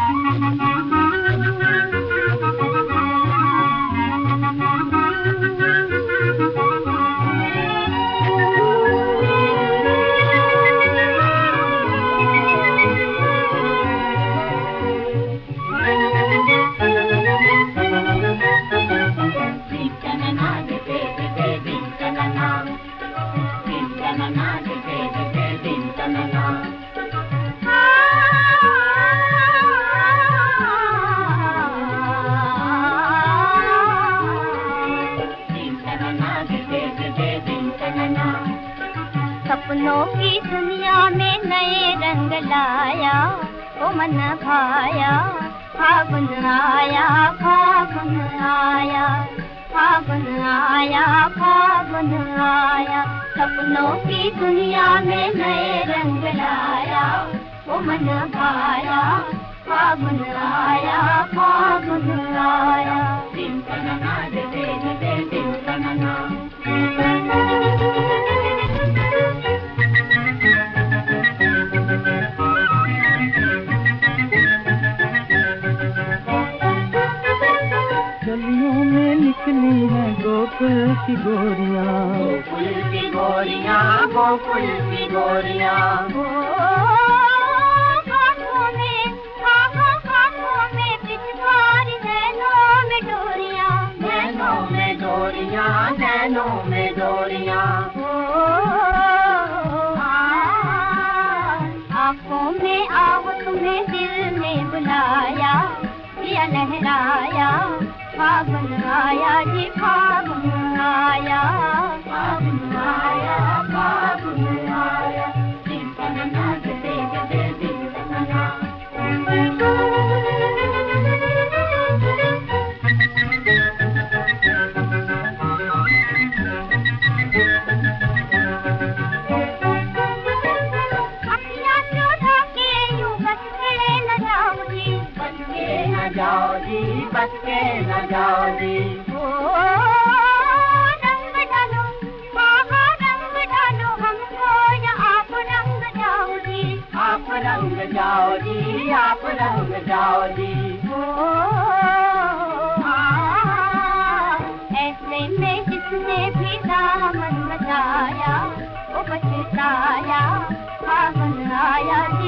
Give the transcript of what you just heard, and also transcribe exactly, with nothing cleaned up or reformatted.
सपनों की दुनिया में नए रंग लाया, ओ मन भाया, फागुन आया, फागुन आया, फागुन आया, फागुन आया। सपनों की दुनिया में नए रंग लाया, ओ मन भाया, फागुन आया, फागुन आया। दिन कनना दे दे दे दिन कनना। गलियों में निकली है गोकुल की गोरियां, गोकुल की गोरियां, गोकुल की गोरियां। कांठों में, आहा कांठों में पिचकारी, नैनों में डोरियां, नैनों में डोरियां, नैनों में डोरियां। आँखों में आओ तुम्हें दिल ने बुलाया, दिया लहराया, फागुन आया जी, फागुन आया, फागुन आया, फागुन आया। दिन कनना दे दे दिन कनना। अखियाँ चौधा के यूं बच के न जाओ जी, बच के न जाओ जी, बच के न जाओ जी। ओ रंग डालो, आहा रंग डालो हमको, या आप रंग जाओ जी, आप रंग जाओ जी, आप रंग जाओ जी। ओ ऐसे में जिसने भी दामन बचाया, वो पछताया, फागुन आया जी।